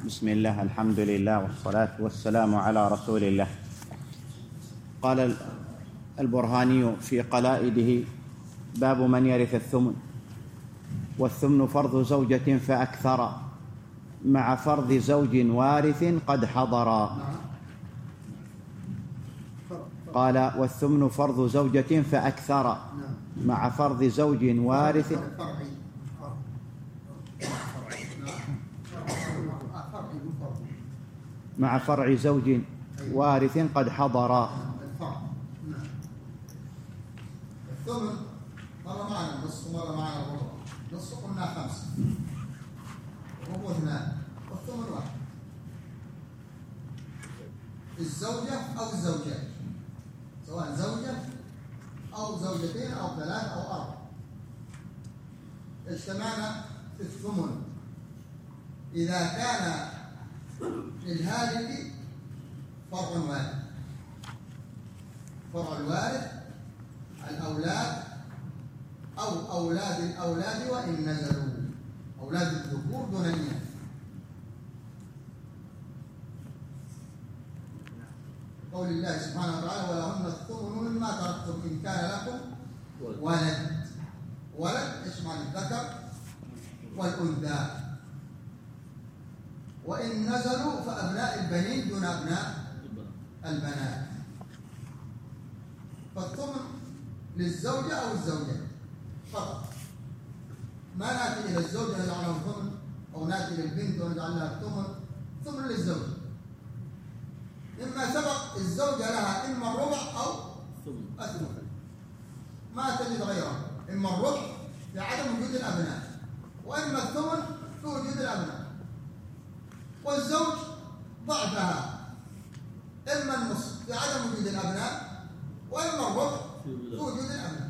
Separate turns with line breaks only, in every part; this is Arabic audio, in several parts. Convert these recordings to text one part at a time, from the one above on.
بسم الله، الحمد لله، والصلاة والسلام على رسول الله. قال البرهاني في قلائده: باب من يرث الثمن. والثمن فرض زوجة فأكثر مع فرض زوج وارث قد حضرا. قال: والثمن فرض زوجة فأكثر مع فرض زوج وارث مع فرع زوج وارث قد حضرا.
الثمن مرة معنا نصف ومرة معنا ربع. نصف قلنا 5، ربع 2، والثمن 1. الزوجة أو الزوجات، سواء زوجة أو زوجتين أو 3 أو 4، اجتمعنا في الثمن إذا كان للهالك فرع وارث. فرع الوارث الأولاد أو أولاد الأولاد وإن نزلوا، أولاد الذكور دون الإناث. قول الله سبحانه وتعالى: ولهن الثمن مما تركتم إن كان لكم ولد. ولد يشمل الذكر والأنثى. وإن نزلوا فأبناء البنين دون أبناء البنات. فالثمن للزوجة أو الزوجة فقط. ما نأتي إلى الزوجة نجعل لها الثمن، أو نأتي للبنت ونجعل لها الثمن. ثمن للزوجة، إما سبق الزوجة لها إما الربع أو الثمن، ما تجد غيره. إما الربع في عدم وجود الأبناء، وإما الثمن في وجود الأبناء. والزوج ضعفها إما النصف في عدم وجود الأبناء، وإما الربع في وجود الأبناء.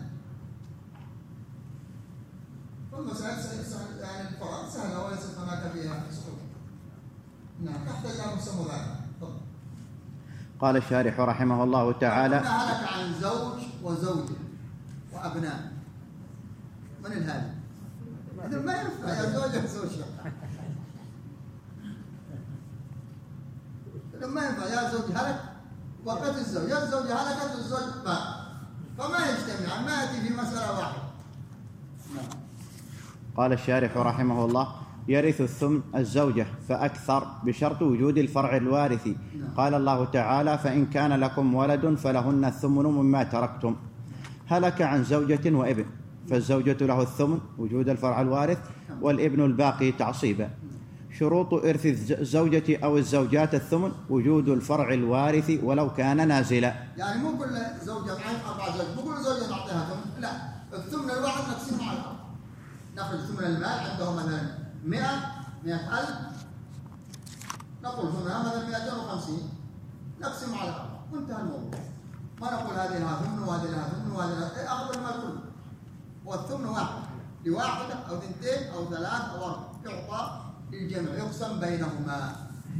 فالمسائل يعني الفرق سهلة وليست هناك فيها صعوبة. نعم، تحتاج إلى مسمى ذلك.
قال الشارح رحمه الله تعالى:
هلك عن زوج وزوجة وأبناء. من الهالك؟ ما ينفع يا زوجة وزوجة. ما ينفع يا زوج هلك وقت الزوج، يا الزوج هلكت والزوج مات، فما يجتمع، ما يأتي في مسألة واحدة.
قال الشارح رحمه الله: يرث الثمن الزوجة فأكثر بشرط وجود الفرع الوارث. قال الله تعالى: فإن كان لكم ولد فلهن الثمن مما تركتم. هلك عن زوجة وابن، فالزوجة له الثمن وجود الفرع الوارث، والابن الباقي تعصيبا. شروط إرث الزوجة أو الزوجات الثمن: وجود الفرع الوارث ولو كان نازلا.
يعني مو كل زوجة معين 4 زوج، مو كل زوجة نعطيها ثمن، لا، الثمن الواحد نقسمه على 4. نأخذ ثمن المال، عندهم مثلا 100,000، نقول ثمنها مثلا 250، نقسم على 4 وانتهى الموضوع. ما نقول هذه لها ثمن وهذه لها ثمن وهذه لها، أخذ المال كله. والثمن واحد لواحدة أو 2 أو 3 أو 4، يعطى للجمع، يقسم بينهما.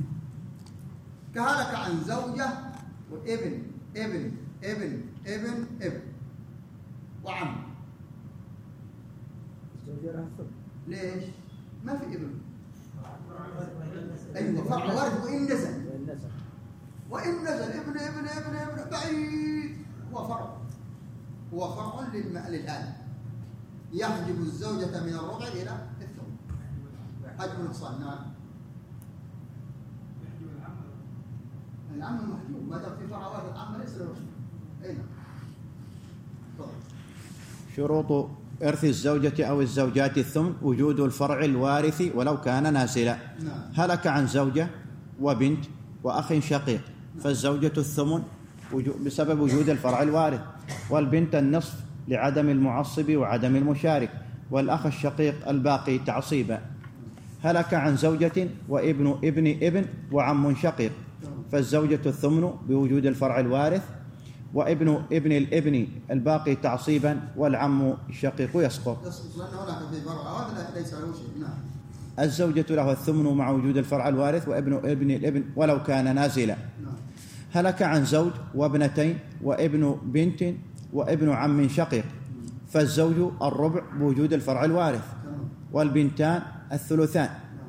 كهلك عن زوجة وابن ابن ابن ابن ابن وعم. ليش؟ ما في ابن. أيوة، فرع وارث. وإن نزل ابن ابن ابن ابن بعيد، هو فرع للآن، يحجب الزوجة من الربع إلى الثمن. حجب النقصان. نعم، العم المحجوب ما دام في فرع وارث، العم ليس له شيء. أين؟
شروط إرث الزوجة أو الزوجات الثمن: وجود الفرع الوارث ولو كان نازلا. هلك عن زوجة وبنت وأخ شقيق، فالزوجة الثمن بسبب وجود الفرع الوارث، والبنت النصف لعدم المعصب وعدم المشارك، والأخ الشقيق الباقي تعصيبا. هلك عن زوجة وابن ابن ابن وعم شقيق، فالزوجة الثمن بوجود الفرع الوارث، وابن ابن الابن الباقي تعصيبا، والعم الشقيق يسقط.
لأنه هناك في فرع وارث ليس له شيء. نعم.
الزوجة له الثمن مع وجود الفرع الوارث، وابن ابن الابن ولو كان نازلا. هلك عن زوج وابنتين وابن بنت وابن عم شقيق، فالزوج الربع بوجود الفرع الوارث، والبنتان الثلثان،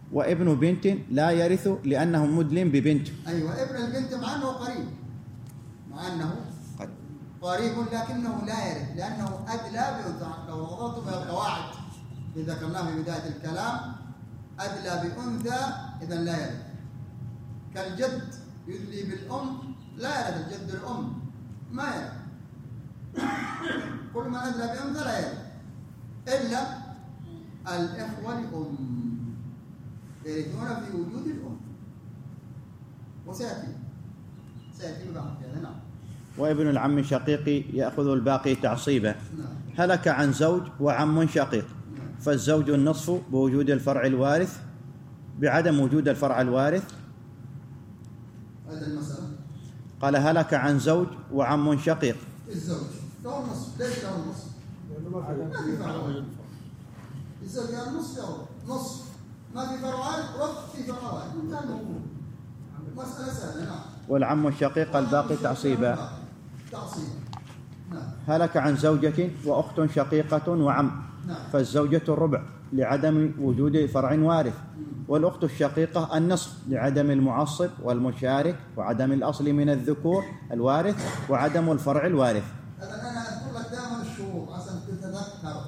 وابن بنت لا يرث لأنه مدلم ببنت.
أيوة، ابن البنت مع أنه قريب، مع أنه قريب لكنه لا يرث لأنه أدلى بأنثى. لو نظرت في القواعد اللي ذكرناها في بداية الكلام، أدلى بأنثى إذا لا يرث. كالجد يدلي بالأم لا يرث، الجد الأم ما يرث. كل من أدلى بأنثى لا يرث إلا الإخوة لأم يرثون في وجود الأم، وسيأتي بعد كذا. نعم.
وابن العم الشقيق يأخذ الباقي تعصيبا. هلك عن زوج وعم شقيق، فالزوج النصف بوجود الفرع الوارث بعدم وجود الفرع الوارث.
هذا المسألة.
قال هلك عن زوج وعم شقيق.
الزوج له النصف. ليش له النصف؟ ما في فرع وارث. الزوج له النصف، له نصف، ما في فرع وارث، ربط في فرع وارث. مسألة سهلة. نعم.
والعم الشقيق الباقي تعصيبا.
نعم.
هلك عن زوجة وأخت شقيقة وعم،
نعم.
فالزوجة الربع لعدم وجود فرع وارث، والأخت الشقيقة النصف لعدم المعصب والمشارك وعدم الأصل من الذكور الوارث وعدم الفرع الوارث.
أنا أقول لك دائما الشروط عشان تتذكر.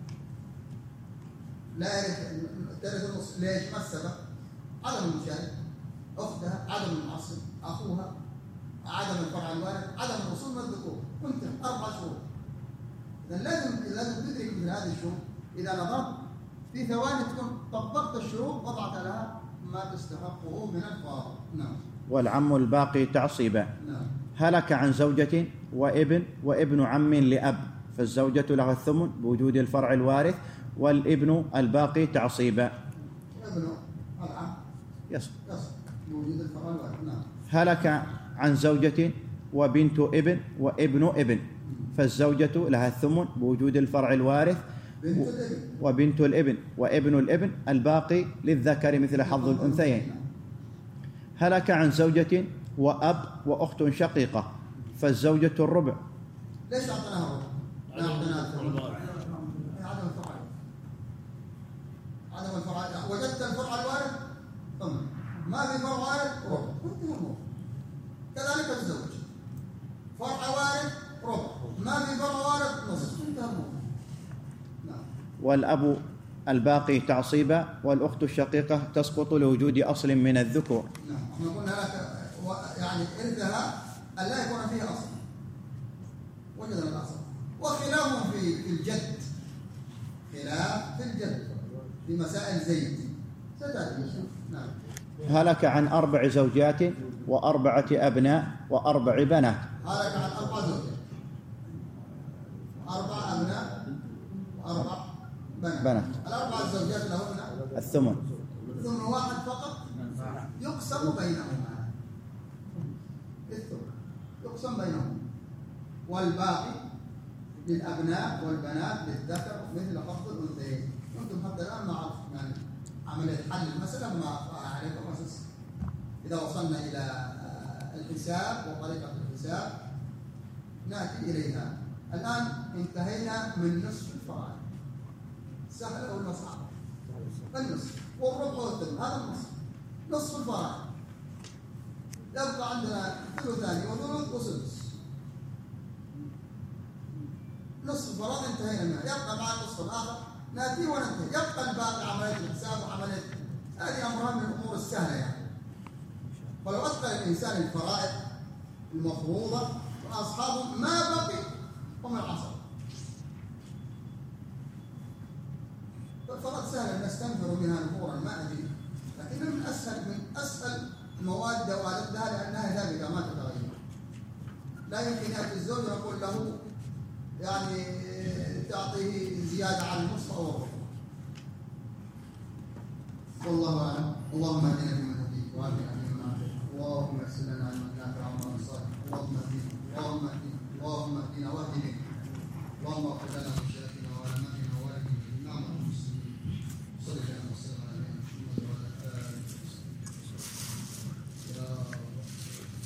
لا يرث النصف. ليش؟ ما السبب؟ عدم المشارك، أختها، عدم المعصب، أخوها، عدم الفرع الوارث، عدم الوصول من الذكور. كنت 4 شروط. إذا لازم تدرك مثل هذه الشروط. إذا نظرت في ثواني تكون طبقت الشروط وضعت لها ما تستحقه من الفاضل. نعم.
والعم الباقي تعصيبا.
نعم.
هلك عن زوجة وابن عم لأب، فالزوجة لها الثمن بوجود الفرع الوارث، والابن الباقي تعصيبا.
وابن العم
يصل
بوجود الفرع الوارث. نعم.
هلك عن زوجة وبنت ابن وابن ابن، فالزوجة لها الثمن بوجود الفرع الوارث وبنت الابن وابن الابن، الباقي للذكر مثل حظ الأنثيين. هلك عن زوجة وأب وأخت شقيقة، فالزوجة الربع.
ليش أعطيناها الربع؟ عدم الفرع. وجدت الفرع الوارث ثمن، ما في فرع وارث ربع. كذلك الزوج فرع وارث ربع، ما في فرع وارث نصف.
والأب الباقي تعصيبا، والأخت الشقيقة تسقط لوجود أصل من الذكور.
نعم. احنا قلنا لك يعني إرثها أن لا يكون فيه أصل. وجدنا الأصل. وخلاف في الجد، خلاف في الجد في مسائل زيد ستأتي. نعم.
هلك عن 4 زوجات و4 أبناء و4 بنات.
هلك عن 4 زوجات، 4 أبناء و4 بنات. ال4 الزوجات لهن
الثمن.
ثمن واحد فقط يقسم بينهما. الثمن يقسم بينهما، والباقي للأبناء والبنات للذكر مثل حظ الأنثيين. أنتم حتى الآن ما عرفتم يعني عملية حل المسألة ما عليكم أساس. إذا وصلنا إلى الحساب وطريقة الحساب نأتي إليها. الآن انتهينا من نصف الفرائض. سهل ولا صعب؟ النصف والربع والثلث، هذا النصف. نصف الفرائض يبقى عندنا ثلثان وثلث وسدس. نصف الفرائض انتهينا منها، يبقى مع النصف الآخر نأتي وننتهي. يبقى الباقي عملية الحساب وعملية هذه أمرها من الأمور السهلة يعني. فلو أتقن الإنسان الفرائض المفروضة وأصحابه ما بقي هم العصر. فالفرائض سهلة نستنفر منها نفورا ما أدري، لكن من أسهل المواد والدها لأنها ثابتة ما تتغير. لا يمكن يأتي الزوج ويقول له يعني تعطيه زيادة على النصف أو الربع. والله أعلم. اللهم اهدنا فيمن هديت وعافنا فيمن عافيت، اللهم اغفر لنا علما نافعا وعملا صالحا، اللهم اهدنا واهد بنا، اللهم اغفر لنا